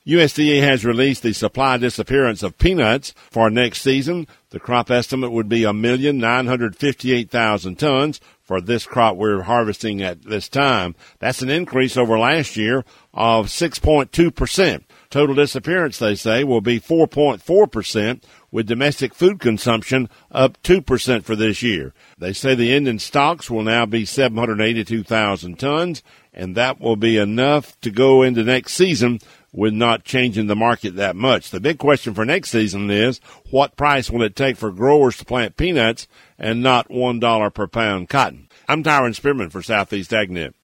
USDA has released the supply disappearance of peanuts for next season. The crop estimate would be 1,958,000 tons for this crop we're harvesting at this time. That's an increase over last year of 6.2%. Total disappearance, they say, will be 4.4%, with domestic food consumption up 2% for this year. They say the ending stocks will now be 782,000 tons, and that will be enough to go into next season with not changing the market that much. The big question for next season is, what price will it take for growers to plant peanuts and not $1 per pound cotton? I'm Tyron Spearman for Southeast AgNet.